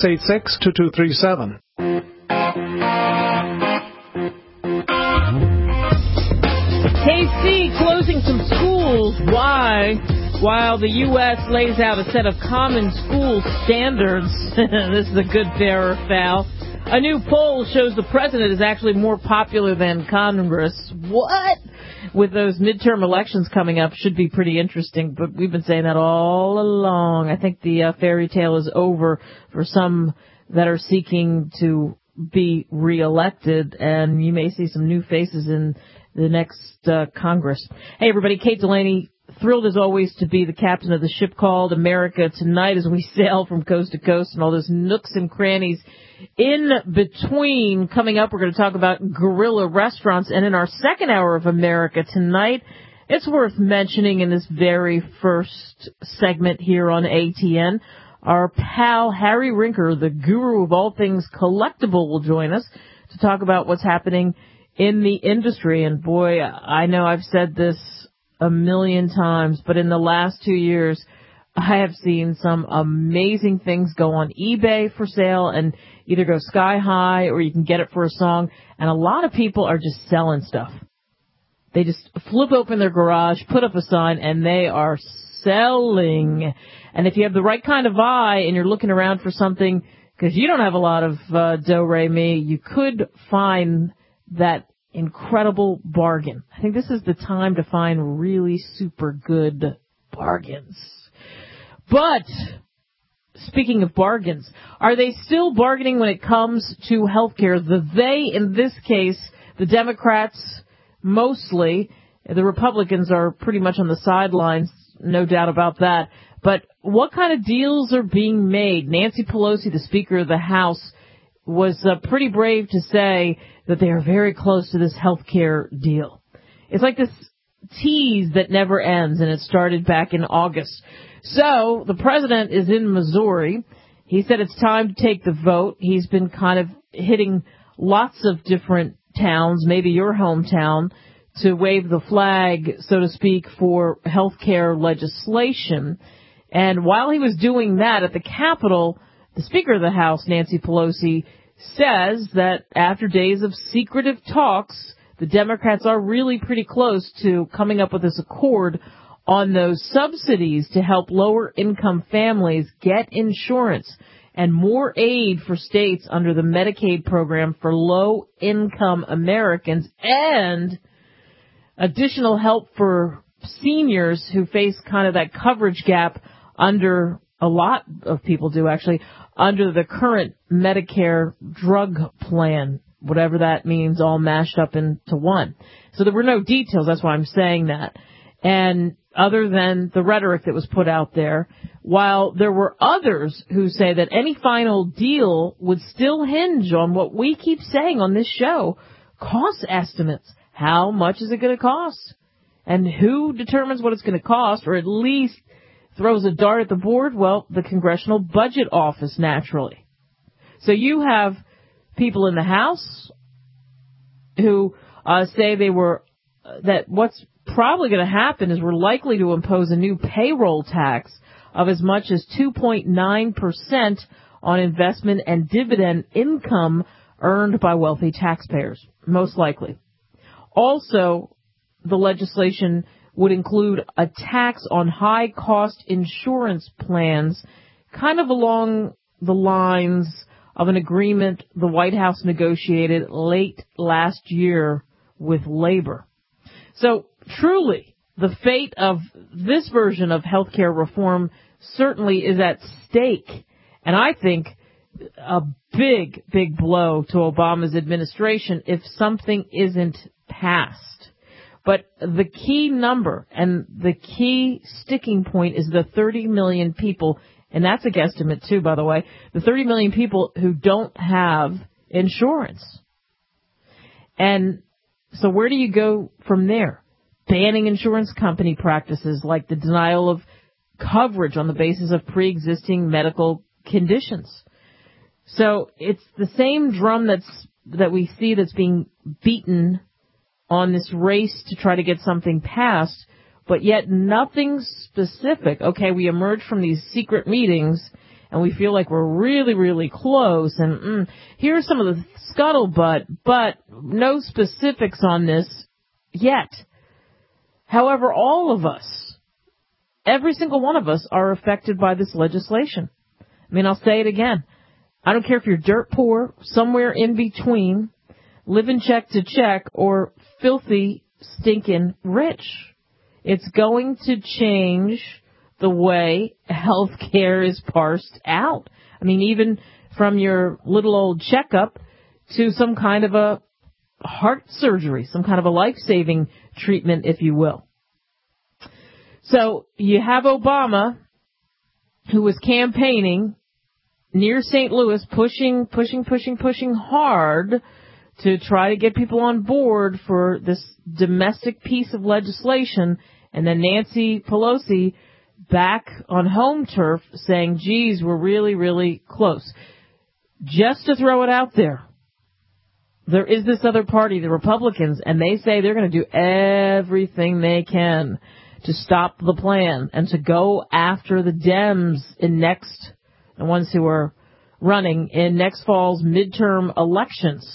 686-2237. KC closing some schools. Why? While the U.S. lays out a set of common school standards. This is a good, fair, or foul. A new poll shows the president is actually more popular than Congress. What? With those midterm elections coming up, should be pretty interesting. But we've been saying that all along. I think the fairy tale is over for some that are seeking to be reelected, and you may see some new faces in the next Congress. Hey, everybody, Kate Delaney, thrilled as always to be the captain of the ship called America tonight as we sail from coast to coast and all those nooks and crannies in between. Coming up, we're going to talk about guerrilla restaurants. And in our second hour of America Tonight, it's worth mentioning in this very first segment here on ATN, our pal Harry Rinker, the guru of all things collectible, will join us to talk about what's happening in the industry. And boy, I know I've said this a million times, but in the last 2 years, I have seen some amazing things go on eBay for sale and either go sky high or you can get it for a song. And a lot of people are just selling stuff. They just flip open their garage, put up a sign, and they are selling. And if you have the right kind of eye and you're looking around for something, because you don't have a lot of do-re-mi, you could find that incredible bargain. I think this is the time to find really super good bargains. But speaking of bargains, are they still bargaining when it comes to health care? The they, in this case, the Democrats mostly. The Republicans are pretty much on the sidelines, no doubt about that. But what kind of deals are being made? Nancy Pelosi, the Speaker of the House, was pretty brave to say that they are very close to this health care deal. It's like this tease that never ends, and it started back in August. So the president is in Missouri. He said it's time to take the vote. He's been kind of hitting lots of different towns, maybe your hometown, to wave the flag, so to speak, for health care legislation. And while he was doing that at the Capitol, the Speaker of the House, Nancy Pelosi, says that after days of secretive talks, the Democrats are really pretty close to coming up with this accord on those subsidies to help lower-income families get insurance and more aid for states under the Medicaid program for low-income Americans and additional help for seniors who face kind of that coverage gap under, a lot of people do actually, under the current Medicare drug plan, whatever that means, all mashed up into one. So there were no details, that's why I'm saying that. And other than the rhetoric that was put out there, while there were others who say that any final deal would still hinge on what we keep saying on this show, cost estimates. How much is it going to cost? And who determines what it's going to cost, or at least throws a dart at the board? Well, the Congressional Budget Office, naturally. So you have people in the House who say that what's probably going to happen is we're likely to impose a new payroll tax of as much as 2.9% on investment and dividend income earned by wealthy taxpayers, most likely. Also, the legislation would include a tax on high-cost insurance plans, kind of along the lines of an agreement the White House negotiated late last year with labor. So, truly, the fate of this version of healthcare reform certainly is at stake. And I think a big, big blow to Obama's administration if something isn't passed. But the key number and the key sticking point is the 30 million people, and that's a guesstimate too, by the way, the 30 million people who don't have insurance. And so where do you go from there? Banning insurance company practices like the denial of coverage on the basis of pre-existing medical conditions. So it's the same drum that we see that's being beaten on this race to try to get something passed, but yet nothing specific. Okay, we emerge from these secret meetings and we feel like we're really, really close. And here's some of the scuttlebutt, but no specifics on this yet. However, all of us, every single one of us, are affected by this legislation. I mean, I'll say it again. I don't care if you're dirt poor, somewhere in between, living check to check, or filthy, stinking rich. It's going to change the way health care is parsed out. I mean, even from your little old checkup to some kind of a heart surgery, some kind of a life-saving treatment, if you will. So you have Obama, who was campaigning near St. Louis, pushing hard to try to get people on board for this domestic piece of legislation, and then Nancy Pelosi back on home turf saying, geez, we're really, really close. Just to throw it out there, there is this other party, the Republicans, and they say they're going to do everything they can to stop the plan and to go after the Dems the ones who are running in next fall's midterm elections.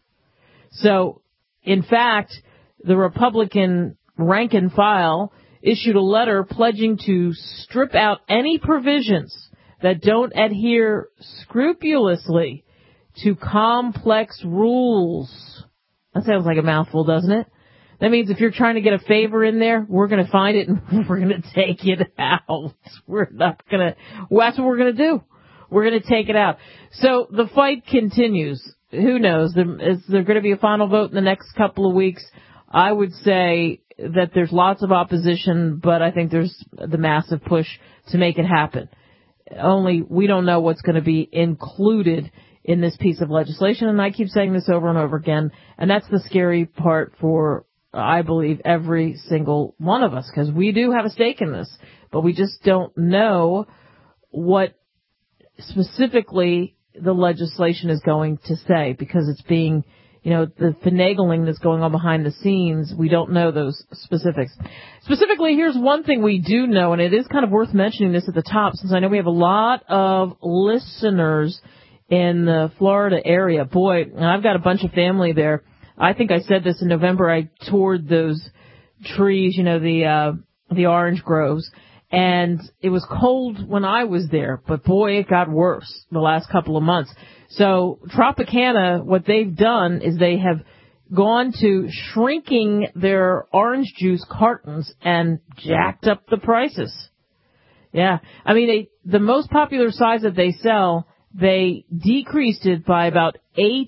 So, in fact, the Republican rank and file issued a letter pledging to strip out any provisions that don't adhere scrupulously to complex rules. That sounds like a mouthful, doesn't it? That means if you're trying to get a favor in there, we're going to find it and we're going to take it out. That's what we're going to do. We're going to take it out. So the fight continues. Who knows? Is there going to be a final vote in the next couple of weeks? I would say that there's lots of opposition, but I think there's the massive push to make it happen. Only we don't know what's going to be included in this piece of legislation, and I keep saying this over and over again, and that's the scary part for, I believe, every single one of us, because we do have a stake in this, but we just don't know what specifically the legislation is going to say, because it's being, the finagling that's going on behind the scenes. We don't know those specifics. Specifically, here's one thing we do know, and it is kind of worth mentioning this at the top, since I know we have a lot of listeners in the Florida area. Boy, and I've got a bunch of family there. I think I said this in November. I toured those trees, the orange groves. And it was cold when I was there, but boy, it got worse the last couple of months. So Tropicana, what they've done is they have gone to shrinking their orange juice cartons and jacked up the prices. Yeah. I mean, the most popular size that they sell, they decreased it by about 8%.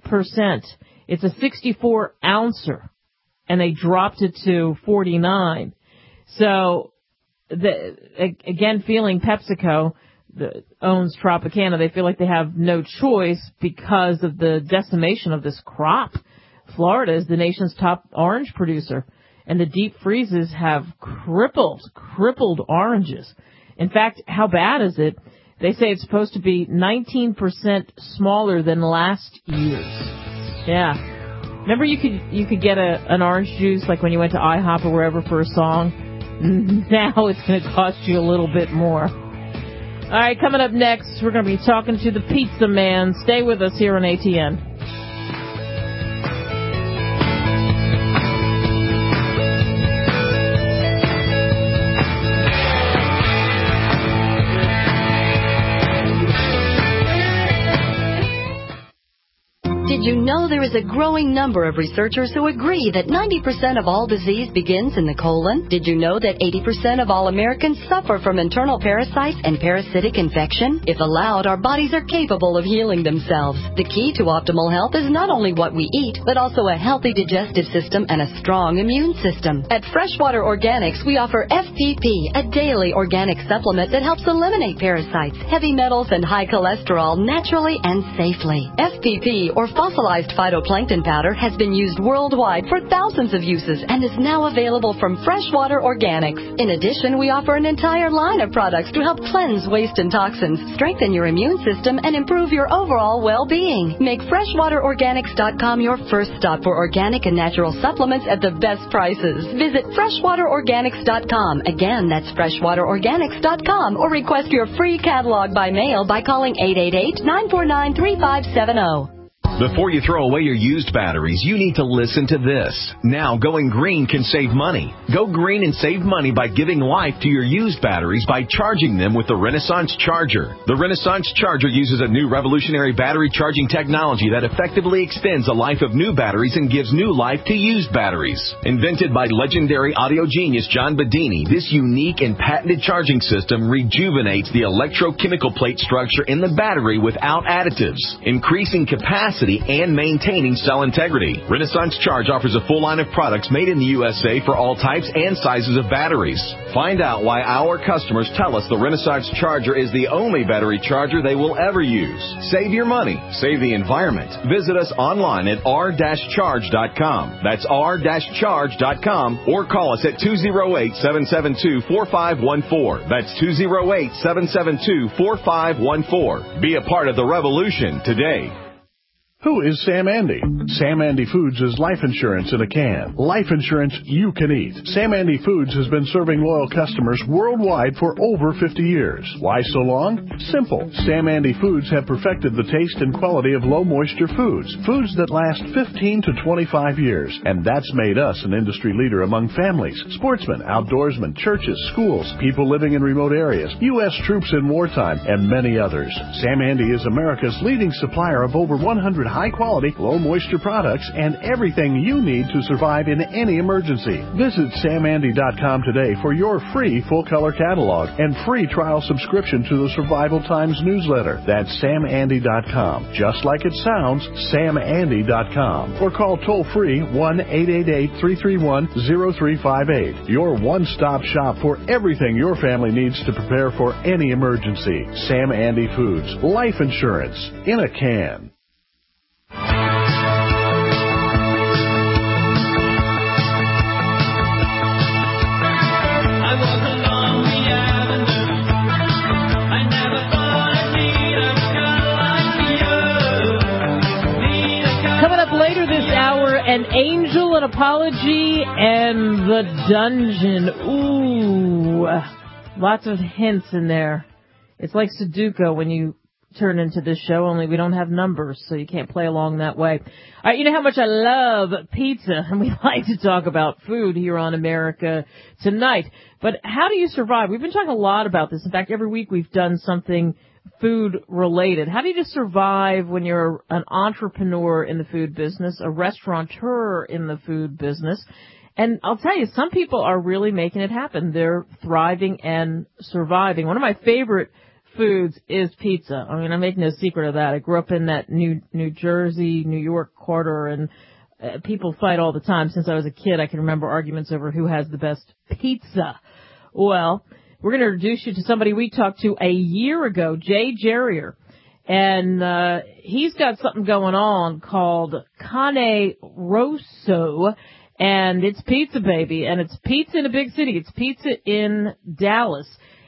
It's a 64 ouncer, and they dropped it to 49. So, again, feeling PepsiCo that owns Tropicana, they feel like they have no choice because of the decimation of this crop. Florida is the nation's top orange producer, and the deep freezes have crippled oranges. In fact, how bad is it? They say it's supposed to be 19% smaller than last year's. Yeah. Remember you could get an orange juice like when you went to IHOP or wherever for a song? Now it's going to cost you a little bit more. All right, coming up next, we're going to be talking to the pizza man. Stay with us here on ATN. Did you know there is a growing number of researchers who agree that 90% of all disease begins in the colon? Did you know that 80% of all Americans suffer from internal parasites and parasitic infection? If allowed, our bodies are capable of healing themselves. The key to optimal health is not only what we eat, but also a healthy digestive system and a strong immune system. At Freshwater Organics, we offer FPP, a daily organic supplement that helps eliminate parasites, heavy metals, and high cholesterol naturally and safely. FPP, or fossilized phytoplankton powder has been used worldwide for thousands of uses and is now available from Freshwater Organics. In addition, we offer an entire line of products to help cleanse waste and toxins, strengthen your immune system, and improve your overall well-being. Make FreshwaterOrganics.com your first stop for organic and natural supplements at the best prices. Visit FreshwaterOrganics.com. Again, that's FreshwaterOrganics.com, or request your free catalog by mail by calling 888-949-3570. Before you throw away your used batteries, you need to listen to this. Now, going green can save money. Go green and save money by giving life to your used batteries by charging them with the Renaissance Charger. The Renaissance Charger uses a new revolutionary battery charging technology that effectively extends the life of new batteries and gives new life to used batteries. Invented by legendary audio genius John Bedini, this unique and patented charging system rejuvenates the electrochemical plate structure in the battery without additives, increasing capacity and maintaining cell integrity. Renaissance Charge offers a full line of products made in the USA for all types and sizes of batteries. Find out why our customers tell us the Renaissance Charger is the only battery charger they will ever use. Save your money. Save the environment. Visit us online at r-charge.com. That's r-charge.com, or call us at 208-772-4514. That's 208-772-4514. Be a part of the revolution today. Who is Sam Andy? Sam Andy Foods is life insurance in a can. Life insurance you can eat. Sam Andy Foods has been serving loyal customers worldwide for over 50 years. Why so long? Simple. Sam Andy Foods have perfected the taste and quality of low-moisture foods. Foods that last 15 to 25 years. And that's made us an industry leader among families, sportsmen, outdoorsmen, churches, schools, people living in remote areas, U.S. troops in wartime, and many others. Sam Andy is America's leading supplier of over 100 high-quality, low-moisture products and everything you need to survive in any emergency. Visit SamAndy.com today for your free full-color catalog and free trial subscription to the Survival Times newsletter. That's SamAndy.com. Just like it sounds, SamAndy.com. Or call toll-free 1-888-331-0358. Your one-stop shop for everything your family needs to prepare for any emergency. Sam Andy Foods. Life insurance in a can. An angel, an apology, and the dungeon. Ooh, lots of hints in there. It's like Sudoku when you turn into this show, only we don't have numbers, so you can't play along that way. All right, you know how much I love pizza, and we like to talk about food here on America Tonight. But how do you survive? We've been talking a lot about this. In fact, every week we've done something food related. How do you just survive when you're an entrepreneur in the food business, a restaurateur in the food business? And I'll tell you, some people are really making it happen. They're thriving and surviving. One of my favorite foods is pizza. I mean, I make no secret of that. I grew up in that New Jersey, New York quarter, and people fight all the time. Since I was a kid, I can remember arguments over who has the best pizza. Well, we're going to introduce you to somebody we talked to a year ago, Jay Jerrier. And he's got something going on called Cane Rosso, and it's pizza, baby. And it's pizza in a big city. It's pizza in Dallas.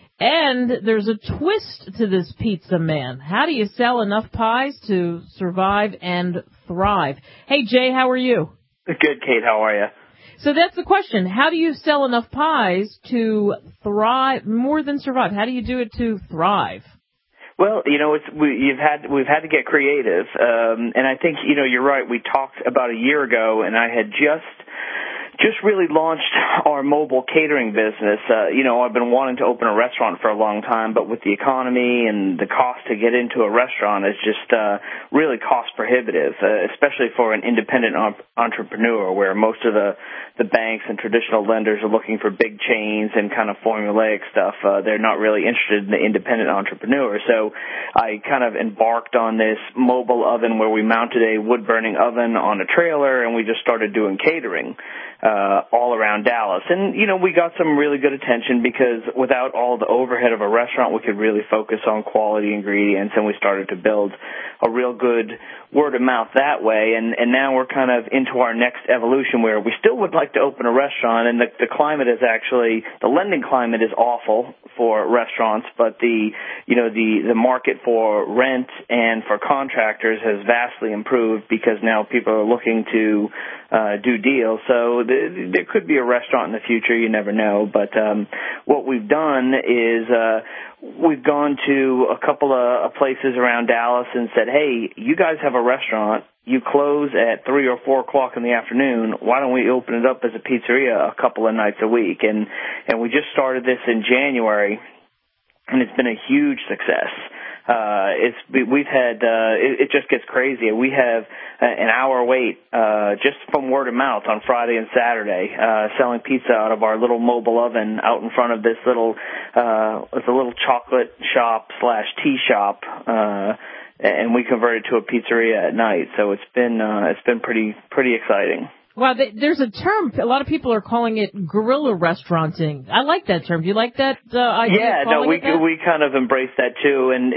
And there's a twist to this pizza man. How do you sell enough pies to survive and thrive? Hey, Jay, how are you? Good, Kate. How are you? So that's the question. How do you sell enough pies to thrive, more than survive? How do you do it to thrive? Well, you know, we've had to get creative, and I think, you know, you're right. We talked about a year ago, and I had just really launched our mobile catering business. You know, I've been wanting to open a restaurant for a long time, but with the economy and the cost to get into a restaurant is just really cost prohibitive, especially for an independent entrepreneur, where most of the banks and traditional lenders are looking for big chains and kind of formulaic stuff. They're not really interested in the independent entrepreneur. So I kind of embarked on this mobile oven where we mounted a wood-burning oven on a trailer, and we just started doing catering. all around Dallas. And, we got some really good attention because without all the overhead of a restaurant, we could really focus on quality ingredients, and we started to build a real good word of mouth that way. And now we're kind of into our next evolution where we still would like to open a restaurant, and the climate is actually, the lending climate is awful for restaurants, but the market for rent and for contractors has vastly improved because now people are looking to do deals. So there could be a restaurant in the future. You never know. But what we've done is we've gone to a couple of places around Dallas and said, hey, you guys have a restaurant. You close at 3 or 4 o'clock in the afternoon. Why don't we open it up as a pizzeria a couple of nights a week? And we just started this in January, and it's been a huge success. It just gets crazy. We have an hour wait, just from word of mouth on Friday and Saturday, selling pizza out of our little mobile oven out in front of this little, it's a little chocolate shop / tea shop, and we converted to a pizzeria at night. So it's been pretty exciting. Wow, there's a term. A lot of people are calling it guerrilla restauranting. I like that term. Do you like that idea? Yeah, no, we kind of embrace that too, and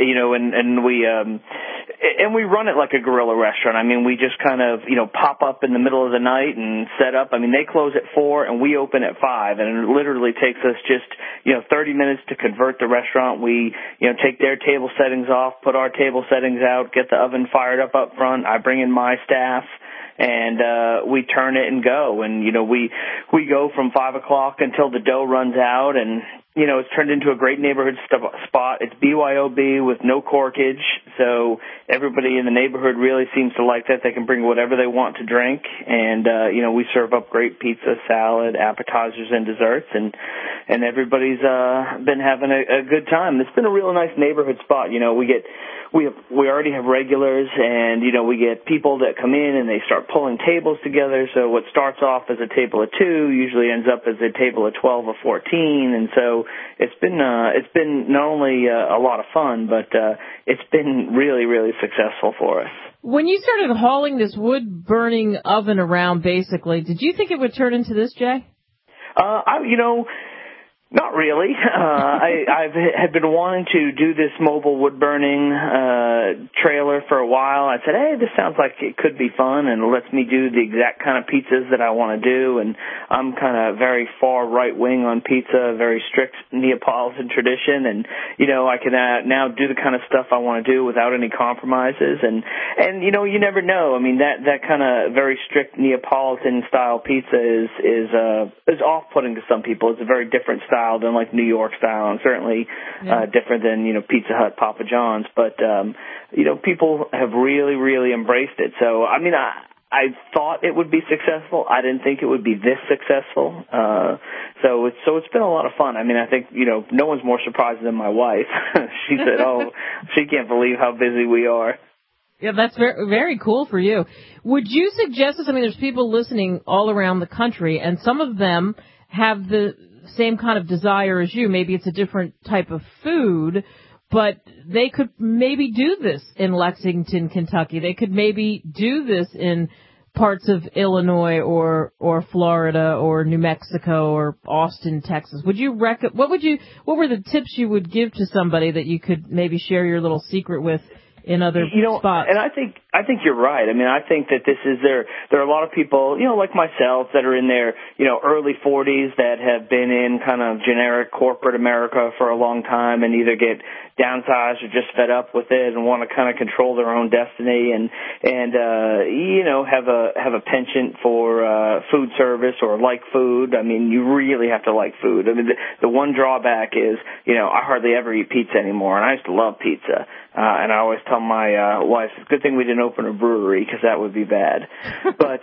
we run it like a guerrilla restaurant. I mean, we just kind of pop up in the middle of the night and set up. I mean, they close at 4 and we open at 5, and it literally takes us just 30 minutes to convert the restaurant. We take their table settings off, put our table settings out, get the oven fired up front. I bring in my staff. And we turn it and go. And, we go from 5 o'clock until the dough runs out. And, it's turned into a great neighborhood spot. It's BYOB with no corkage. So everybody in the neighborhood really seems to like that. They can bring whatever they want to drink. And, we serve up great pizza, salad, appetizers, and desserts. And everybody's been having a good time. It's been a real nice neighborhood spot. We already have regulars, and, we get people that come in and they start pulling tables together. So what starts off as a table of 2 usually ends up as a table of 12 or 14. And so it's been not only a lot of fun, but it's been really, really successful for us. When you started hauling this wood-burning oven around, basically, did you think it would turn into this, Jay? Not really. I had been wanting to do this mobile wood-burning trailer for a while. I said, hey, this sounds like it could be fun and lets me do the exact kind of pizzas that I want to do. And I'm kind of very far right-wing on pizza, very strict Neapolitan tradition. And, I can now do the kind of stuff I want to do without any compromises. And you never know. I mean, that kind of very strict Neapolitan-style pizza is off-putting to some people. It's a very different style than like New York style, and certainly different than Pizza Hut, Papa John's. But people have really, really embraced it. So I mean, I thought it would be successful. I didn't think it would be this successful. So it's been a lot of fun. I mean, I think no one's more surprised than my wife. She said, "Oh, she can't believe how busy we are." Yeah, that's very, very cool for you. Would you suggest this? I mean, there's people listening all around the country, and some of them have the same kind of desire as you. Maybe it's a different type of food, but they could maybe do this in Lexington, Kentucky. They could maybe do this in parts of Illinois or Florida or New Mexico or Austin, Texas. What were the tips you would give to somebody that you could maybe share your little secret with in other spots? And I think you're right. I mean, I think that this is there are a lot of people, like myself, that are in their, early 40s that have been in kind of generic corporate America for a long time and either get downsized or just fed up with it and want to kind of control their own destiny and have a penchant for food service or like food. I mean, you really have to like food. I mean, the one drawback is, I hardly ever eat pizza anymore, and I used to love pizza. And I always tell my wife, it's a good thing we didn't open a brewery because that would be bad. But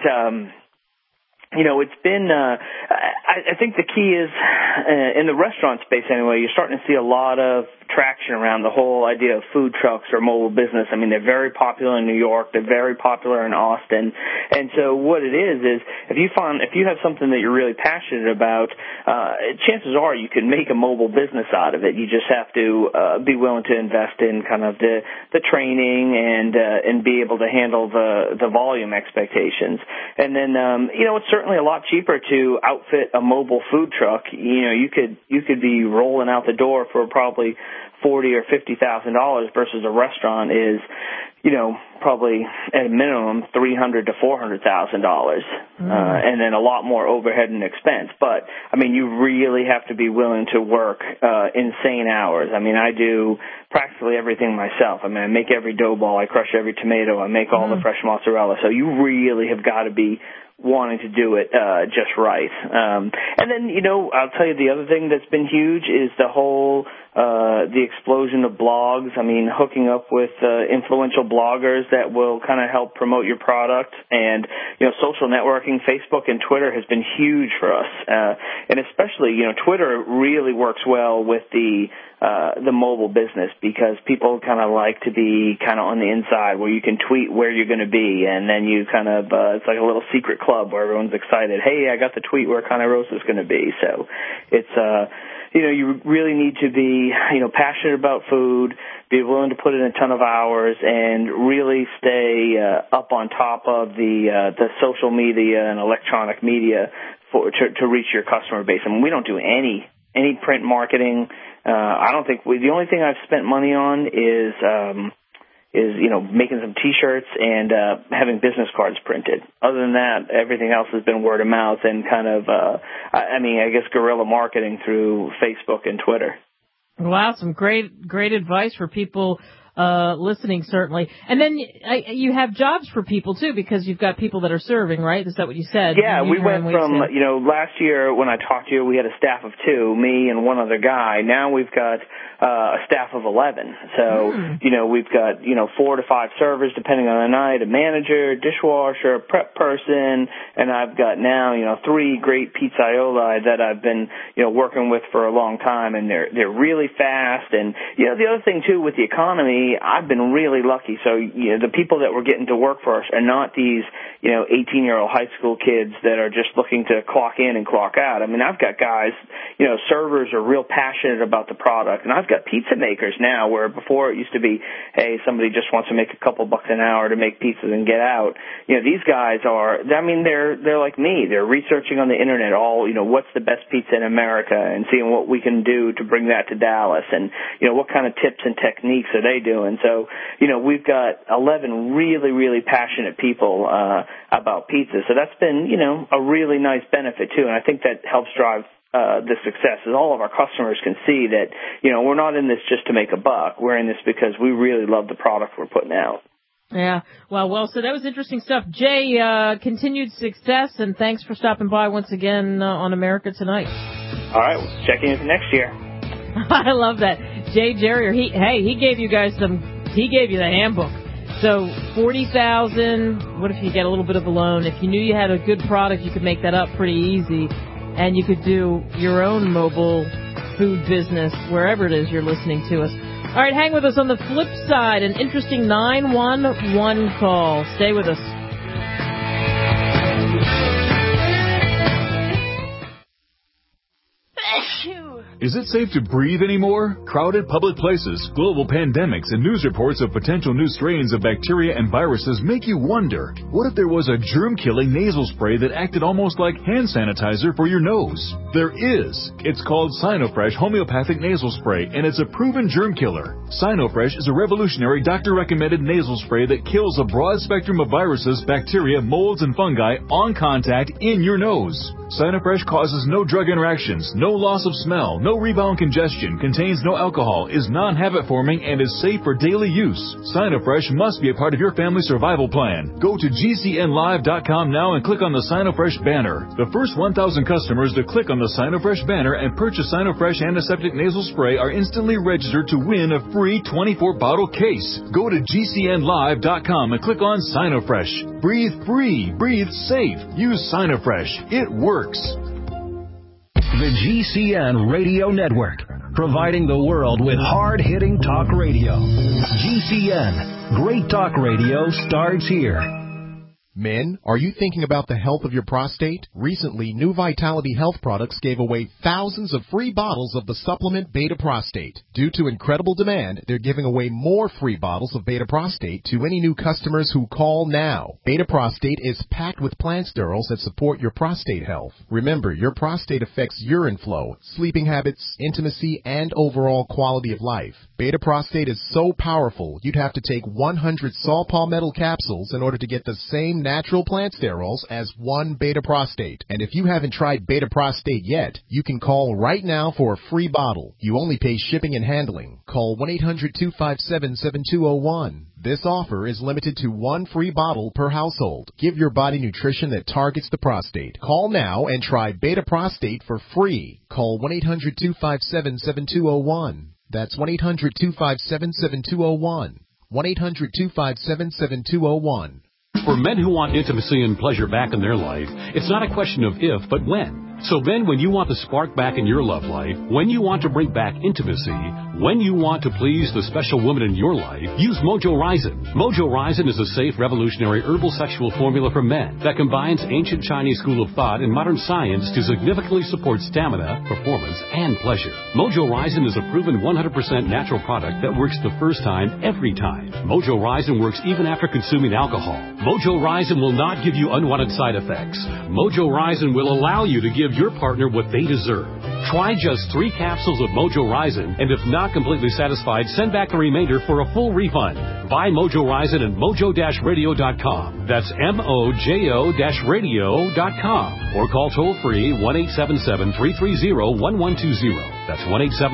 it's been, I think the key is, in the restaurant space anyway, you're starting to see a lot of traction around the whole idea of food trucks or mobile business. I mean, they're very popular in New York. They're very popular in Austin. And so what it is if you have something that you're really passionate about, chances are you can make a mobile business out of it. You just have to be willing to invest in kind of the training and be able to handle the volume expectations. And then it's certainly a lot cheaper to outfit a mobile food truck. You could be rolling out the door for probably $40,000 or $50,000 versus a restaurant is, probably at a minimum $300,000 to $400,000, and then a lot more overhead and expense. But I mean, you really have to be willing to work insane hours. I mean, I do practically everything myself. I mean, I make every dough ball, I crush every tomato, I make all the fresh mozzarella. So you really have got to be wanting to do it just right. And then, I'll tell you the other thing that's been huge is the whole the explosion of blogs. I mean, hooking up with influential bloggers that will kind of help promote your product. And, social networking, Facebook and Twitter has been huge for us. And especially, Twitter really works well with the mobile business because people kind of like to be kind of on the inside where you can tweet where you're going to be, and then you kind of it's like a little secret club where everyone's excited. Hey, I got the tweet where Connie Rose is going to be. So it's you really need to be passionate about food, be willing to put in a ton of hours, and really stay up on top of the social media and electronic media to reach your customer base. I mean, we don't do any print marketing. I don't think the only thing I've spent money on is making some T-shirts and having business cards printed. Other than that, everything else has been word of mouth and kind of I guess guerrilla marketing through Facebook and Twitter. Wow, some great advice for people listening, certainly. And then you have jobs for people, too, because you've got people that are serving, right? Is that what you said? Yeah, we went from, last year when I talked to you, we had a staff of 2, me and one other guy. Now we've got a staff of 11. So, we've got, 4 to 5 servers, depending on the night, a manager, dishwasher, a prep person, and I've got now, 3 great pizzaioli that I've been, working with for a long time, and they're really fast. And, the other thing, too, with the economy, I've been really lucky. So, the people that were getting to work for us are not these, 18-year-old high school kids that are just looking to clock in and clock out. I mean, I've got guys, servers are real passionate about the product. And I've got pizza makers now where before it used to be, hey, somebody just wants to make a couple bucks an hour to make pizzas and get out. These guys they're like me. They're researching on the internet what's the best pizza in America and seeing what we can do to bring that to Dallas and, what kind of tips and techniques are they doing. So, we've got 11 really, really passionate people about pizza. So that's been, a really nice benefit, too. And I think that helps drive the success is all of our customers can see that, we're not in this just to make a buck. We're in this because we really love the product we're putting out. Yeah. Well, so that was interesting stuff. Jay, continued success, and thanks for stopping by once again on America Tonight. All right. We'll check in for next year. I love that. Jay Jerrier, he gave you guys he gave you the handbook. So $40,000, what if you get a little bit of a loan? If you knew you had a good product, you could make that up pretty easy, and you could do your own mobile food business wherever it is you're listening to us. All right, hang with us. On the flip side, an interesting 911 call. Stay with us. Is it safe to breathe anymore? Crowded public places, global pandemics, and news reports of potential new strains of bacteria and viruses make you wonder, what if there was a germ-killing nasal spray that acted almost like hand sanitizer for your nose? There is. It's called Sinofresh Homeopathic Nasal Spray, and it's a proven germ killer. Sinofresh is a revolutionary doctor-recommended nasal spray that kills a broad spectrum of viruses, bacteria, molds, and fungi on contact in your nose. Sinofresh causes no drug interactions, no loss of smell, no rebound congestion, contains no alcohol, is non-habit forming, and is safe for daily use. Sinofresh must be a part of your family survival plan. Go to GCNlive.com now and click on the Sinofresh banner. The first 1,000 customers to click on the Sinofresh banner and purchase Sinofresh Antiseptic Nasal Spray are instantly registered to win a free 24-bottle case. Go to GCNlive.com and click on Sinofresh. Breathe free, breathe safe. Use Sinofresh. It works. The GCN Radio Network. providing the world with hard-hitting talk radio. GCN. Great talk radio starts here. Men, are you thinking about the health of your prostate? Recently, New Vitality Health Products gave away thousands of free bottles of the supplement Beta Prostate. Due to incredible demand, they're giving away more free bottles of Beta Prostate to any new customers who call now. Beta Prostate is packed with plant sterols that support your prostate health. Remember, your prostate affects urine flow, sleeping habits, intimacy, and overall quality of life. Beta Prostate is so powerful, you'd have to take 100 saw palmetto capsules in order to get the same natural plant sterols as one Beta Prostate. And if you haven't tried Beta Prostate yet, you can call right now for a free bottle. You only pay shipping and handling. Call 1-800-257-7201. This offer is limited to one free bottle per household. Give your body nutrition that targets the prostate. Call now and try Beta Prostate for free. Call 1-800-257-7201. That's 1-800-257-7201. 1-800-257-7201. For men who want intimacy and pleasure back in their life, it's not a question of if, but when. So men, when you want the spark back in your love life, when you want to bring back intimacy, when you want to please the special woman in your life, use Mojo Ryzen. Mojo Ryzen is a safe, revolutionary herbal sexual formula for men that combines ancient Chinese school of thought and modern science to significantly support stamina, performance, and pleasure. Mojo Ryzen is a proven 100% natural product that works the first time, every time. Mojo Ryzen works even after consuming alcohol. Mojo Ryzen will not give you unwanted side effects. Mojo Ryzen will allow you to give your partner what they deserve. Try just 3 capsules of Mojo Ryzen, and if not completely satisfied, send back the remainder for a full refund. Buy Mojo Ryzen at mojo-radio.com. That's mojo-radio.com. Or call toll-free 1-877-330-1120. That's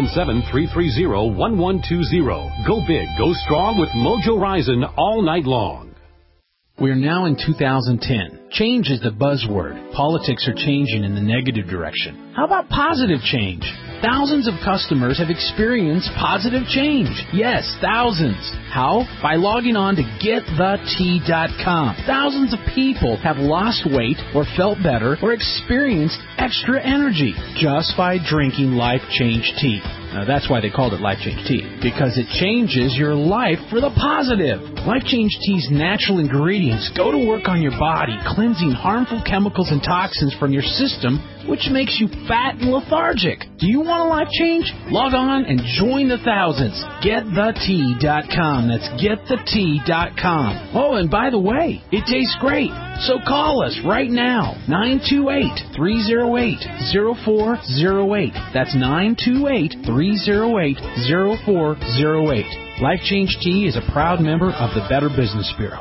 1-877-330-1120. Go big, go strong with Mojo Ryzen all night long. We're now in 2010. Change is the buzzword. Politics are changing in the negative direction. How about positive change? Thousands of customers have experienced positive change. Yes, thousands. How? By logging on to GetTheT.com. Thousands of people have lost weight or felt better or experienced extra energy just by drinking Life Change Tea. Now, that's why they called it Life Change Tea, because it changes your life for the positive. Life Change Tea's natural ingredients go to work on your body, cleansing harmful chemicals and toxins from your system, which makes you fat and lethargic. Do you want a life change? Log on and join the thousands. GetTheT.com. That's GetTheT.com. Oh, and by the way, it tastes great. So call us right now, 928-308-0408. That's 928-308-0408. Life Change Tea is a proud member of the Better Business Bureau.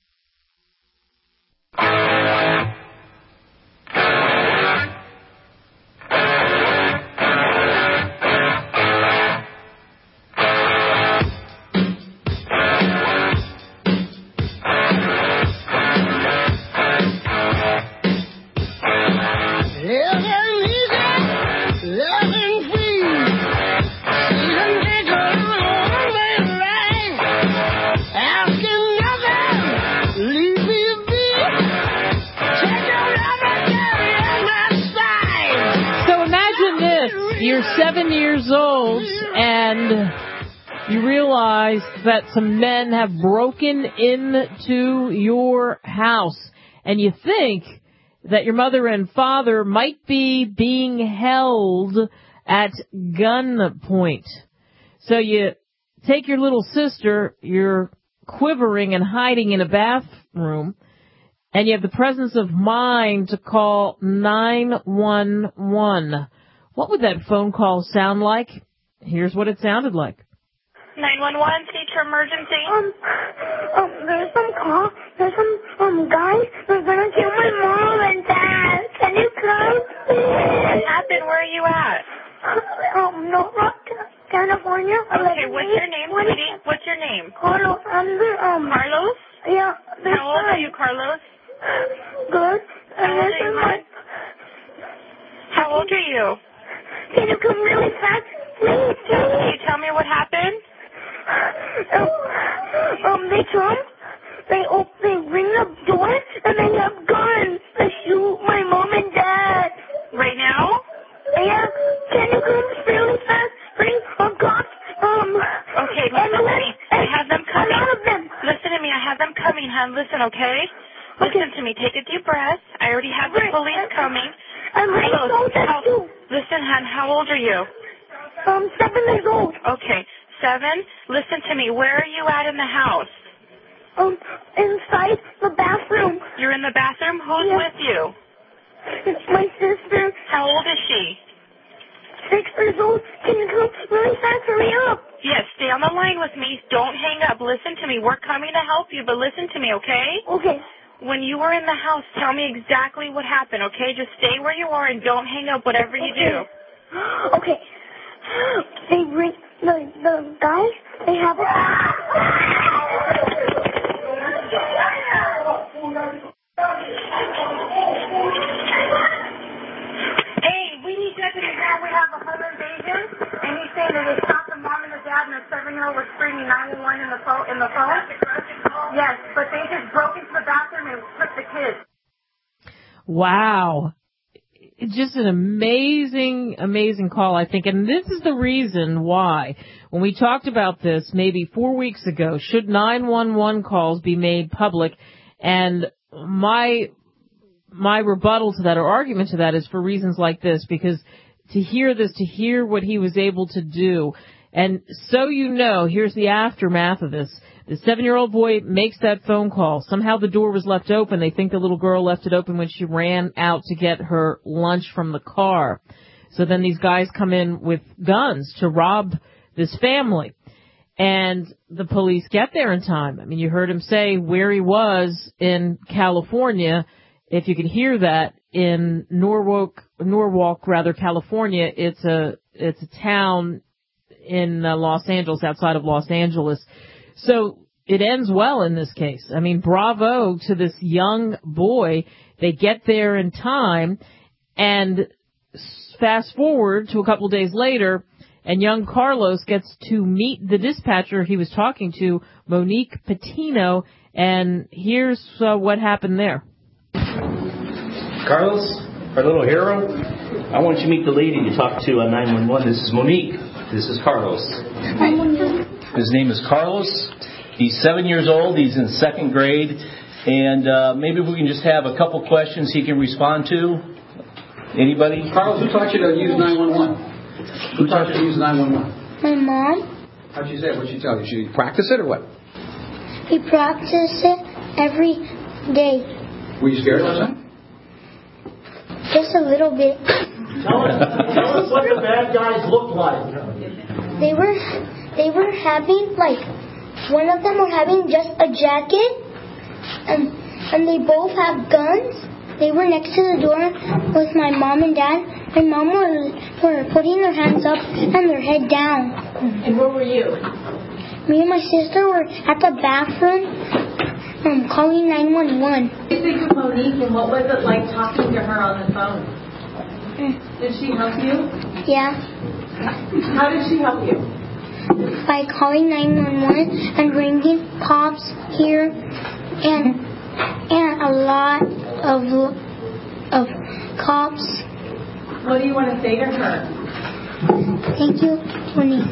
You're 7 years old and you realize that some men have broken into your house, and you think that your mother and father might be being held at gunpoint. So you take your little sister, you're quivering and hiding in a bathroom, and you have the presence of mind to call 911. What would that phone call sound like? Here's what it sounded like. 911, teacher emergency. There's some call. There's some guys. They're gonna kill my mom and dad. Can you come? What happened? Where are you at? North Rock, California. Okay, what's your name, sweetie? What's your name? Carlos. Carlos? Yeah. How old are you, Carlos? Good. How old are you, hon? How old are you? Can you come really fast, please? Can you tell me what happened? They ring the door and they have guns to shoot my mom and dad. Right now? Yeah. Can you come really fast? coming, hon. Listen, okay? Listen to me. Take a deep breath. I already have the police coming. I'm ready to go too. Listen, hon, how old are you? 7 years old. Okay, 7. Listen to me. Where are you at in the house? Inside the bathroom. You're in the bathroom? Who's with you? It's my sister. How old is she? 6 years old. Can you come really fast? Hurry up. Yes, stay on the line with me. Don't hang up. Listen to me. We're coming to help you, but listen to me, okay? Okay. When you were in the house, tell me exactly what happened, okay? Just stay where you are and don't hang up whatever you do. Okay. They bring the guys, they have a... Hey, we need deputies now. We have a home invasion, and he's saying that they shot the mom and the dad, and the 7-year-old was screaming 911 in the phone. Yes, but they just broke into the bathroom and took the kids. Wow. It's just an amazing, amazing call, I think. And this is the reason why, when we talked about this maybe 4 weeks ago, should 911 calls be made public? And my rebuttal to that, or argument to that, is for reasons like this, because to hear this, to hear what he was able to do, and so you know, here's the aftermath of this. The 7-year-old boy makes that phone call. Somehow the door was left open. They think the little girl left it open when she ran out to get her lunch from the car. So then these guys come in with guns to rob this family. And the police get there in time. I mean, you heard him say where he was in California. If you could hear that, in Norwalk, California. It's a town in Los Angeles, outside of Los Angeles. So it ends well in this case. I mean, bravo to this young boy. They get there in time, and fast forward to a couple days later, and young Carlos gets to meet the dispatcher he was talking to, Monique Patino, and here's what happened there. Carlos, our little hero, I want you to meet the lady you talked to on 911. This is Monique. This is Carlos. His name is Carlos. He's 7 years old. He's in 2nd grade. And maybe we can just have a couple questions he can respond to. Anybody? Carlos, who taught you to use 911? Who taught you to use 911? My mom. How'd she say it? What'd she tell you? She practice it or what? We practice it every day. Were you scared last night? Just a little bit. Tell us what the bad guys look like. They were having, like, one of them were having just a jacket, and they both have guns. They were next to the door with my mom and dad. My mom were putting their hands up and their head down. And where were you? Me and my sister were at the bathroom. Calling 911. What did you think of Monique, and what was it like talking to her on the phone? Did she help you? Yeah. How did she help you? By calling 911 and bringing cops here, and a lot of cops. What do you want to say to her? Thank you, Monique.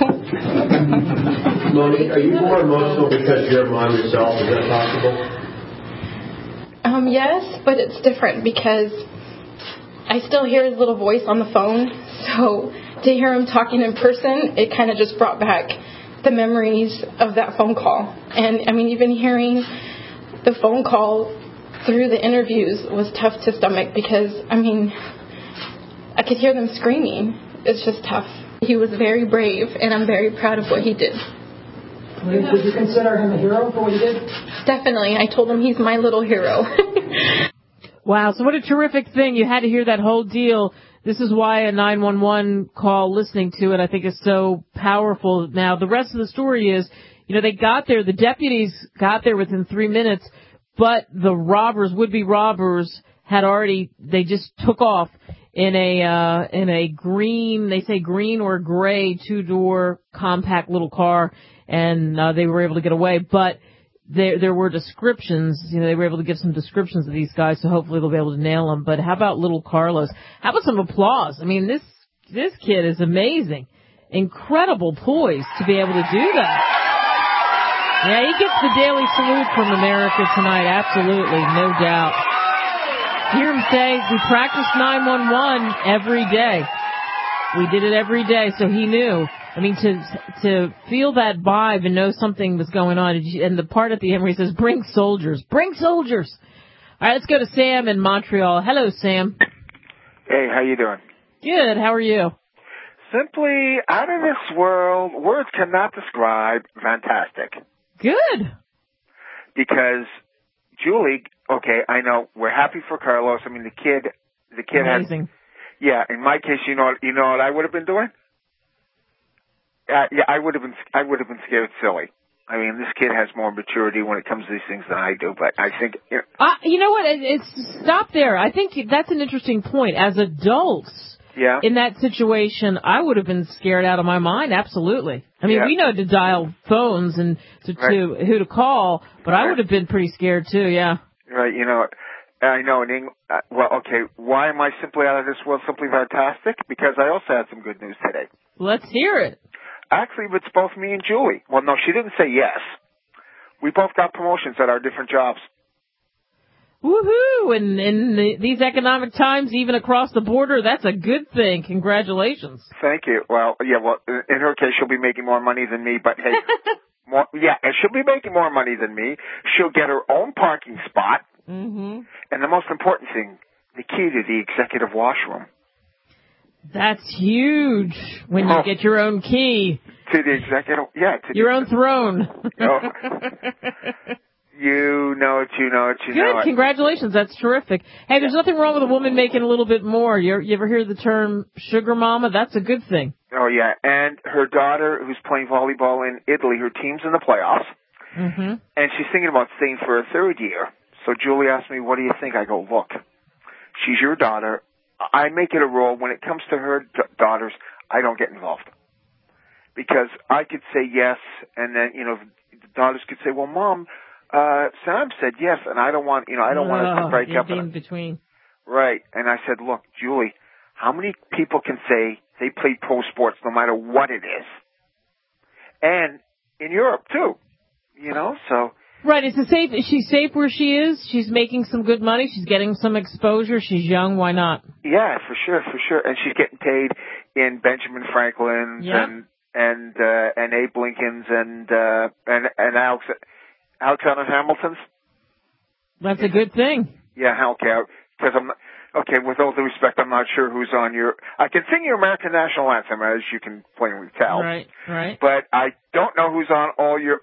Monique, are you more emotional because you're a mom yourself? Is that possible? Yes, but it's different because I still hear his little voice on the phone. So to hear him talking in person, it kind of just brought back the memories of that phone call. And I mean, even hearing the phone call through the interviews was tough to stomach because, I mean, I could hear them screaming. It's just tough. He was very brave, and I'm very proud of what he did. Did you consider him a hero for what he did? Definitely. I told him he's my little hero. Wow, so what a terrific thing. You had to hear that whole deal. This is why a 911 call, listening to it, I think is so powerful. Now, the rest of the story is, you know, they got there, the deputies got there within 3 minutes, but the robbers, would-be robbers, they just took off in a green, they say green or gray 2-door compact little car, and they were able to get away. But there were descriptions, you know, they were able to give some descriptions of these guys, so hopefully they'll be able to nail them. But how about little Carlos? How about some applause? I mean, this kid is amazing. Incredible poise to be able to do that. Yeah, he gets the daily salute from America tonight. Absolutely, no doubt. Hear him say, we practice 911 every day. We did it every day, so he knew. I mean, to feel that vibe and know something was going on. And the part at the end where he says, bring soldiers. Bring soldiers. All right, let's go to Sam in Montreal. Hello, Sam. Hey, how you doing? Good. How are you? Simply out of this world. Words cannot describe. Fantastic. Good. Because Julie, okay, I know we're happy for Carlos. I mean, the kid Amazing. Yeah, in my case, you know what I would have been doing? Yeah, I would have been scared silly. I mean, this kid has more maturity when it comes to these things than I do, but I think... You know what? Stop there. I think that's an interesting point. As adults, in that situation, I would have been scared out of my mind, absolutely. I mean, we know to dial phones and to who to call, but I would have been pretty scared, too, yeah. Right, you know, I know in English... well, okay, why am I simply out of this world simply fantastic? Because I also had some good news today. Let's hear it. Actually, it's both me and Julie. Well, no, she didn't say yes. We both got promotions at our different jobs. Woohoo! And in these economic times, even across the border, that's a good thing. Congratulations. Thank you. Well, yeah, well, in her case, she'll be making more money than me, but hey, and she'll be making more money than me. She'll get her own parking spot. Mm-hmm. And the most important thing, the key to the executive washroom. That's huge when you get your own key. To the executive, your own throne. You know it. Good, congratulations. That's terrific. Hey, there's nothing wrong with a woman making a little bit more. You ever hear the term sugar mama? That's a good thing. Oh, yeah. And her daughter, who's playing volleyball in Italy, her team's in the playoffs. Mm-hmm. And she's thinking about staying for a third year. So Julie asked me, what do you think? I go, look, she's your daughter. I make it a rule when it comes to her daughters, I don't get involved. Because I could say yes, and then, the daughters could say, well, Mom, Sam said yes, and I don't want, I don't want to break up. In between. Right. And I said, look, Julie, how many people can say they play pro sports no matter what it is? And in Europe, too, so... Right, she's safe where she is. She's making some good money. She's getting some exposure. She's young. Why not? Yeah, for sure. And she's getting paid in Benjamin Franklin's and Abe Lincoln's and Alexander Hamilton's. That's a good thing. Yeah, because with all due respect, I'm not sure who's on I can sing your American National Anthem, as you can plainly tell. Right. But I don't know who's on all your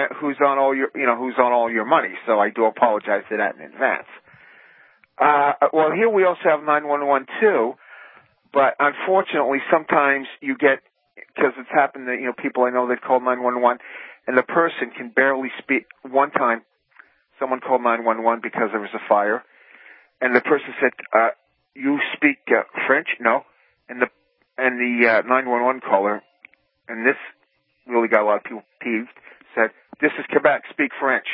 money, so I do apologize for that in advance. Well, here we also have 911 too, but unfortunately, sometimes you get, because it's happened that, people I know that called 911, and the person can barely speak. One time, someone called 911 because there was a fire. And the person said, you speak French? No. And the 911 caller, and this really got a lot of people peeved, said, this is Quebec, speak French.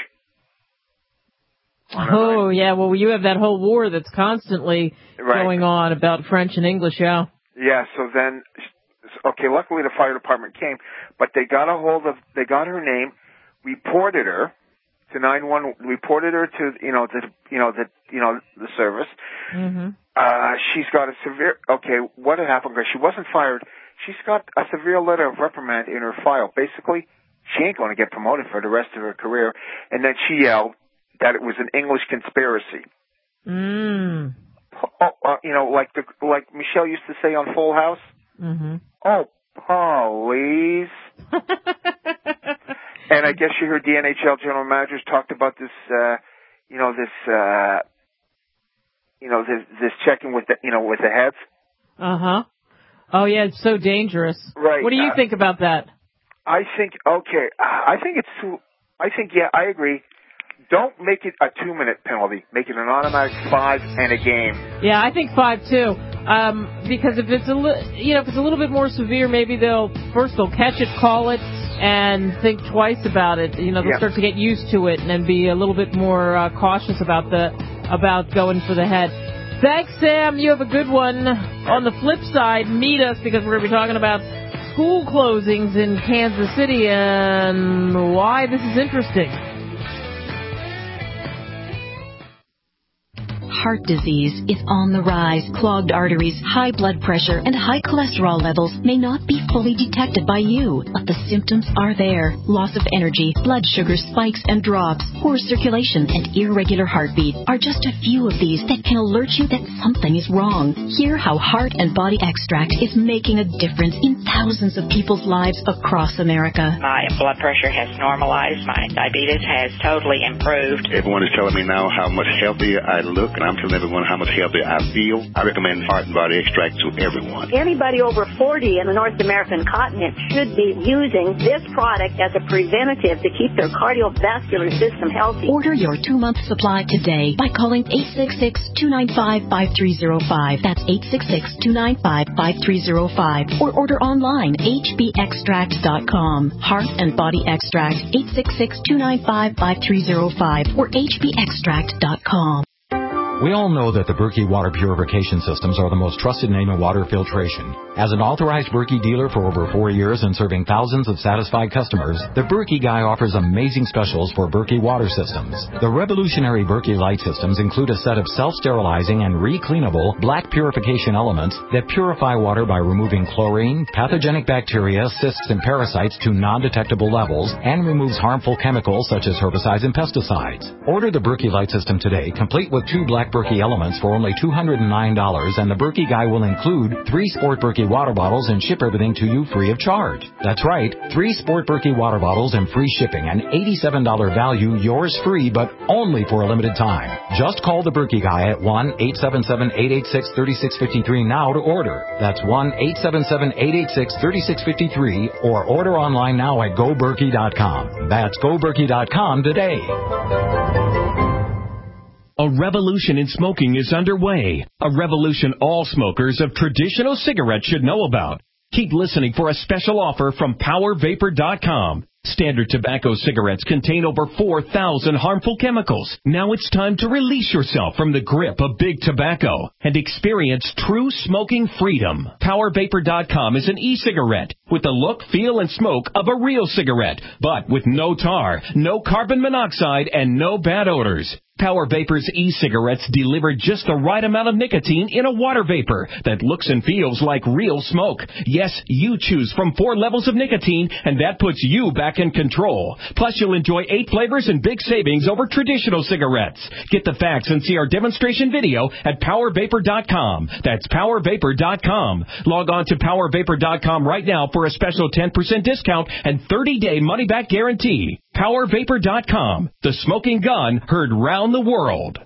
Oh, yeah, well, you have that whole war that's constantly going on about French and English, yeah. Yeah, so then, luckily the fire department came, but they got her name, reported her to 911, reported her to the service. Mm-hmm. She's got a severe. What had happened? Because she wasn't fired. She's got a severe letter of reprimand in her file. Basically, she ain't going to get promoted for the rest of her career. And then she yelled that it was an English conspiracy. Mm. Like Michelle used to say on Full House. Mm-hmm. Oh, please. And I guess you heard the NHL general managers talked about this, this checking with the heads. Uh-huh. Oh, yeah, it's so dangerous. Right. What do you think about that? I think I agree. Don't make it a 2-minute penalty. Make it an automatic 5 and a game. Yeah, I think 5 too. Because if it's a little bit more severe, maybe they'll catch it, call it, and think twice about it. They'll start to get used to it and then be a little bit more cautious about going for the head. Thanks, Sam. You have a good one. On the flip side, meet us because we're going to be talking about school closings in Kansas City and why this is interesting. Heart disease is on the rise. Clogged arteries, high blood pressure, and high cholesterol levels may not be fully detected by you, but the symptoms are there. Loss of energy, blood sugar spikes and drops, poor circulation, and irregular heartbeat are just a few of these that can alert you that something is wrong. Hear how Heart and Body Extract is making a difference in thousands of people's lives across America. My blood pressure has normalized. My diabetes has totally improved. Everyone is telling me now how much healthier I look, and I'm telling everyone how much healthier I feel. I recommend Heart and Body Extract to everyone. Anybody over 40 in the North American continent should be using this product as a preventative to keep their cardiovascular system healthy. Order your 2-month supply today by calling 866-295-5305. That's 866-295-5305. Or order online, hbextract.com. Heart and Body Extract, 866-295-5305 or hbextract.com. We all know that the Berkey water purification systems are the most trusted name in water filtration. As an authorized Berkey dealer for over 4 years and serving thousands of satisfied customers, the Berkey Guy offers amazing specials for Berkey water systems. The revolutionary Berkey light systems include a set of self-sterilizing and re-cleanable black purification elements that purify water by removing chlorine, pathogenic bacteria, cysts, and parasites to non-detectable levels and removes harmful chemicals such as herbicides and pesticides. Order the Berkey light system today, complete with 2 black Berkey elements for only $209, and the Berkey Guy will include 3 Sport Berkey water bottles and ship everything to you free of charge. That's right, 3 Sport Berkey water bottles and free shipping, an $87 value, yours free, but only for a limited time. Just call the Berkey Guy at 1-877-886-3653 now to order. That's 1-877-886-3653 or order online now at GoBerkey.com. That's GoBerkey.com today. A revolution in smoking is underway. A revolution all smokers of traditional cigarettes should know about. Keep listening for a special offer from PowerVapor.com. Standard tobacco cigarettes contain over 4,000 harmful chemicals. Now it's time to release yourself from the grip of big tobacco and experience true smoking freedom. PowerVapor.com is an e-cigarette with the look, feel, and smoke of a real cigarette, but with no tar, no carbon monoxide, and no bad odors. Power Vapor's e-cigarettes deliver just the right amount of nicotine in a water vapor that looks and feels like real smoke. Yes, you choose from 4 levels of nicotine, and that puts you back in control. Plus, you'll enjoy 8 flavors and big savings over traditional cigarettes. Get the facts and see our demonstration video at PowerVapor.com. That's PowerVapor.com. Log on to PowerVapor.com right now for a special 10% discount and 30-day money-back guarantee. PowerVapor.com. The smoking gun heard round the world.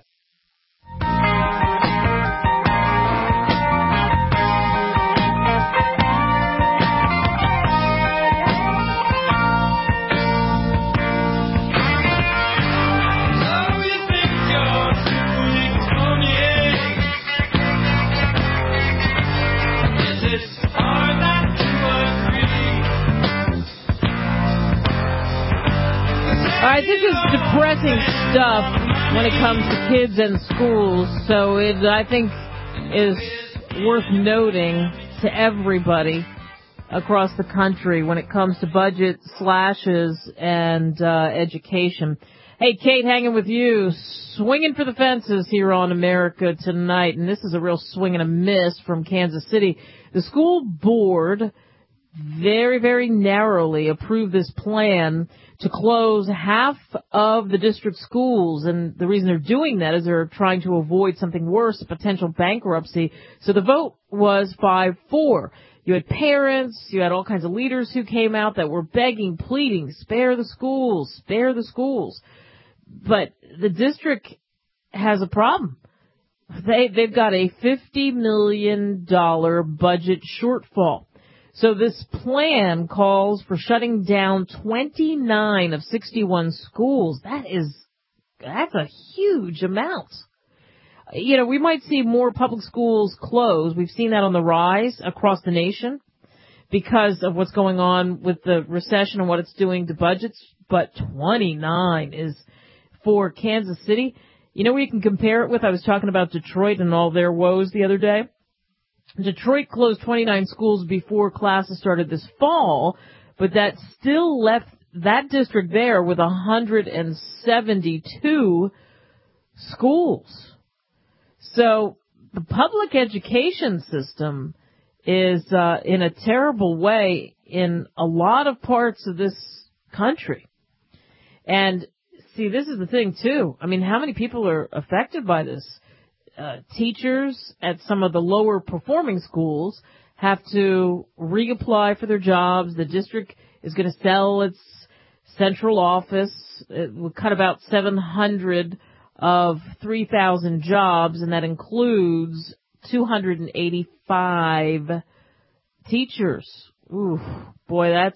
All right, this is depressing stuff when it comes to kids and schools, so it, I think, is worth noting to everybody across the country when it comes to budget slashes and education. Hey, Kate, hanging with you, swinging for the fences here on America Tonight, and this is a real swing and a miss from Kansas City. The school board very, very narrowly approved this plan to close half of the district schools, and the reason they're doing that is they're trying to avoid something worse, a potential bankruptcy. So the vote was 5-4. You had parents, you had all kinds of leaders who came out that were begging, pleading, spare the schools, spare the schools. But the district has a problem. They've got a $50 million budget shortfall. So this plan calls for shutting down 29 of 61 schools. That's a huge amount. You know, we might see more public schools close. We've seen that on the rise across the nation because of what's going on with the recession and what it's doing to budgets. But 29 is for Kansas City. You know where you can compare it with? I was talking about Detroit and all their woes the other day. Detroit closed 29 schools before classes started this fall, but that still left that district there with 172 schools. So the public education system is in a terrible way in a lot of parts of this country. And see, this is the thing, too. I mean, how many people are affected by this? Teachers at some of the lower performing schools have to reapply for their jobs. The district is going to sell its central office. It will cut about 700 of 3,000 jobs, and that includes 285 teachers. Ooh, boy, that's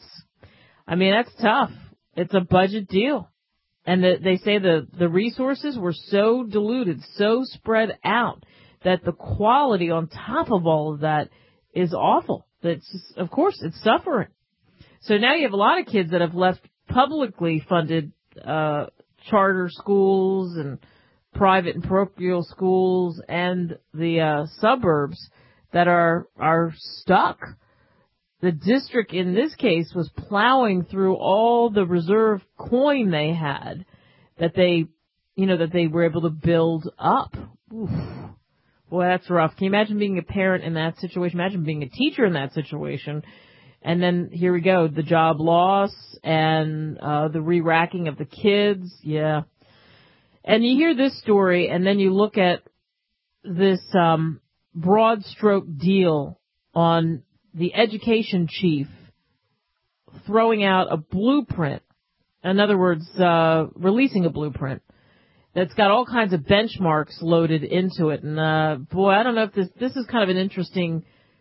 tough. It's a budget deal. And they say the resources were so diluted, so spread out, that the quality on top of all of that is awful. Of course, it's suffering. So now you have a lot of kids that have left publicly funded charter schools and private and parochial schools and the suburbs that are stuck. The district in this case was plowing through all the reserve coin they had that they were able to build up. Oof. Boy, that's rough. Can you imagine being a parent in that situation? Imagine being a teacher in that situation. And then here we go, the job loss and the re-racking of the kids. Yeah. And you hear this story, and then you look at this broad stroke deal on the education chief throwing out a blueprint, in other words, releasing a blueprint that's got all kinds of benchmarks loaded into it. And, boy, I don't know if this is kind of an interesting,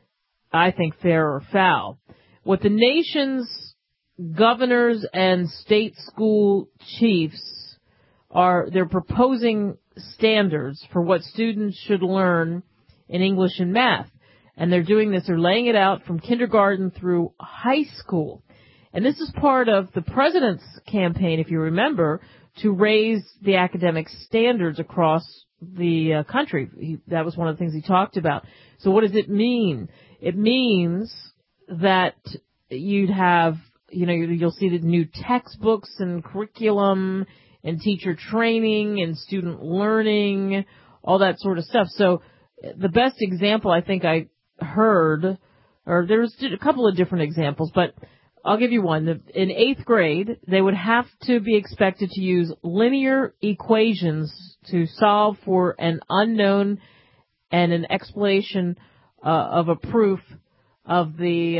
I think, fair or foul. What the nation's governors and state school chiefs they're proposing standards for what students should learn in English and math. And they're doing this, they're laying it out from kindergarten through high school. And this is part of the president's campaign, if you remember, to raise the academic standards across the country. That was one of the things he talked about. So what does it mean? It means that you'd have, you'll see the new textbooks and curriculum and teacher training and student learning, all that sort of stuff. So the best example I think I heard, or there's a couple of different examples, but I'll give you one. In 8th grade, they would have to be expected to use linear equations to solve for an unknown and an explanation of a proof of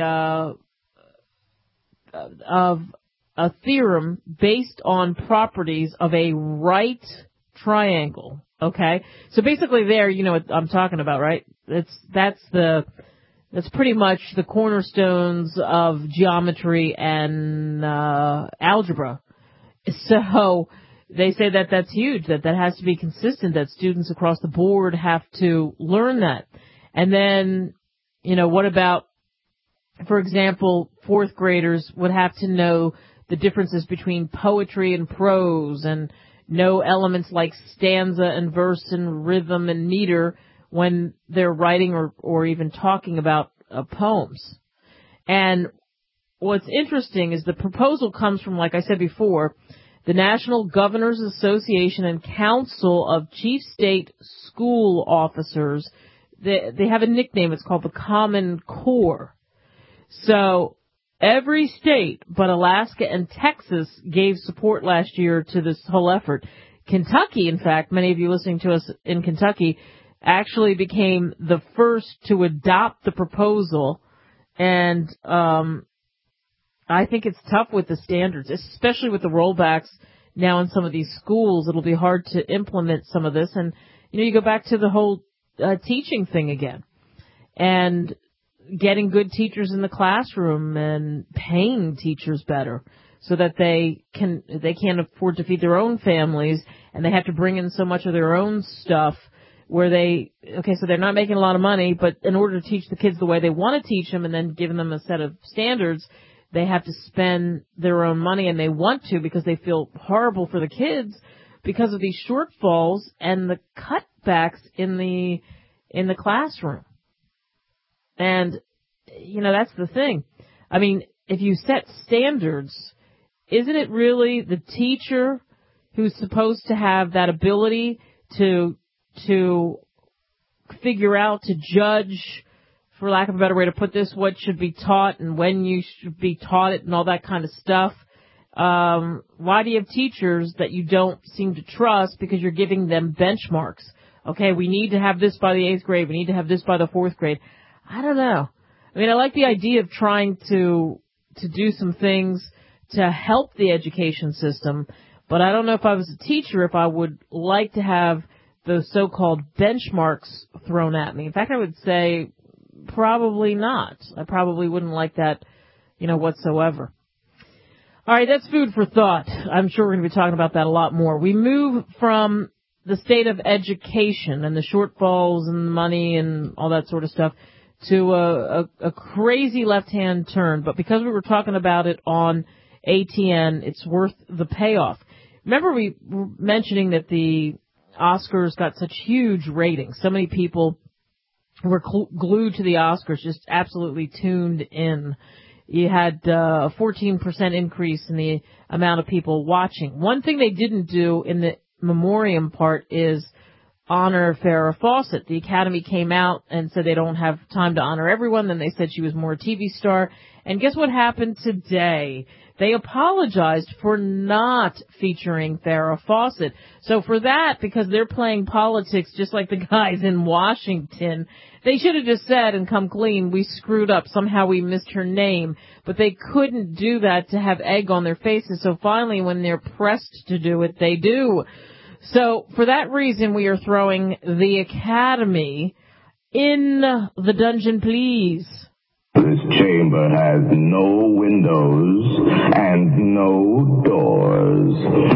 of a theorem based on properties of a right triangle. Okay, so basically, there, you know what I'm talking about, right? That's pretty much the cornerstones of geometry and algebra. So they say that that's huge, that has to be consistent, that students across the board have to learn that. And then, what about, for example, 4th graders would have to know the differences between poetry and prose and know elements like stanza and verse and rhythm and meter when they're writing or even talking about poems. And what's interesting is the proposal comes from, like I said before, the National Governors Association and Council of Chief State School Officers. They have a nickname. It's called the Common Core. So every state but Alaska and Texas gave support last year to this whole effort. Kentucky, in fact, many of you listening to us in Kentucky, actually became the first to adopt the proposal. And I think it's tough with the standards, especially with the rollbacks now in some of these schools. It'll be hard to implement some of this. And, you go back to the whole teaching thing again. And getting good teachers in the classroom and paying teachers better so that they can't afford to feed their own families and they have to bring in so much of their own stuff where so they're not making a lot of money, but in order to teach the kids the way they want to teach them and then giving them a set of standards, they have to spend their own money, and they want to because they feel horrible for the kids because of these shortfalls and the cutbacks in the classroom. And, that's the thing. I mean, if you set standards, isn't it really the teacher who's supposed to have that ability to figure out, to judge, for lack of a better way to put this, what should be taught and when you should be taught it and all that kind of stuff? Why do you have teachers that you don't seem to trust because you're giving them benchmarks? Okay, we need to have this by the 8th grade. We need to have this by the 4th grade. I don't know. I mean, I like the idea of trying to do some things to help the education system, but I don't know if I was a teacher if I would like to have those so-called benchmarks thrown at me. In fact, I would say probably not. I probably wouldn't like that, whatsoever. All right, that's food for thought. I'm sure we're going to be talking about that a lot more. We move from the state of education and the shortfalls and money and all that sort of stuff to a crazy left-hand turn. But because we were talking about it on ATN, it's worth the payoff. Remember we were mentioning that the Oscars got such huge ratings. So many people were glued to the Oscars, just absolutely tuned in. You had a 14% increase in the amount of people watching. One thing they didn't do in the memoriam part is honor Farrah Fawcett. The Academy came out and said they don't have time to honor everyone. Then they said she was more a TV star. And guess what happened today? They apologized for not featuring Farrah Fawcett. So for that, because they're playing politics just like the guys in Washington, they should have just said and come clean, we screwed up. Somehow we missed her name. But they couldn't do that to have egg on their faces. So finally, when they're pressed to do it, they do. So for that reason, we are throwing the Academy in the dungeon, please. This chamber has no windows and no doors.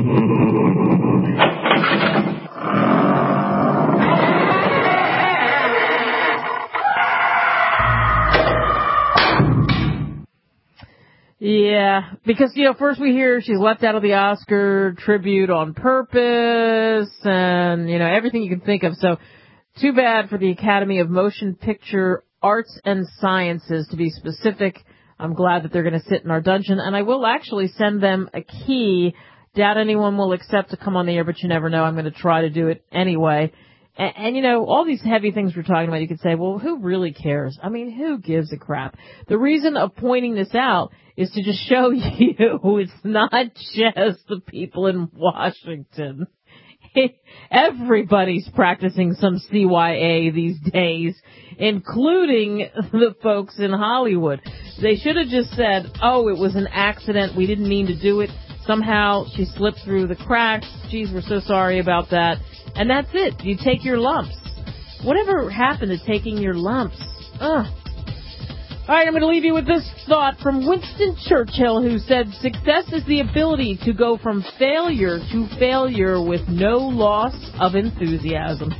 Yeah, because, first we hear she's left out of the Oscar tribute on purpose and, everything you can think of. So too bad for the Academy of Motion Picture Arts and Sciences, to be specific. I'm glad that they're going to sit in our dungeon, and I will actually send them a key. Doubt anyone will accept to come on the air, but you never know. I'm going to try to do it anyway. And all these heavy things we're talking about, you could say, well, who really cares? I mean, who gives a crap? The reason of pointing this out is to just show you it's not just the people in Washington. Everybody's practicing some CYA these days, including the folks in Hollywood. They should have just said, oh, it was an accident. We didn't mean to do it. Somehow she slipped through the cracks. Geez, we're so sorry about that. And that's it. You take your lumps. Whatever happened to taking your lumps? Ugh. All right, I'm going to leave you with this thought from Winston Churchill, who said, success is the ability to go from failure to failure with no loss of enthusiasm.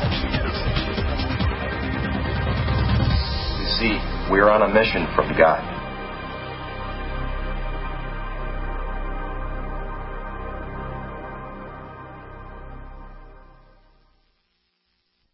We're on a mission from God.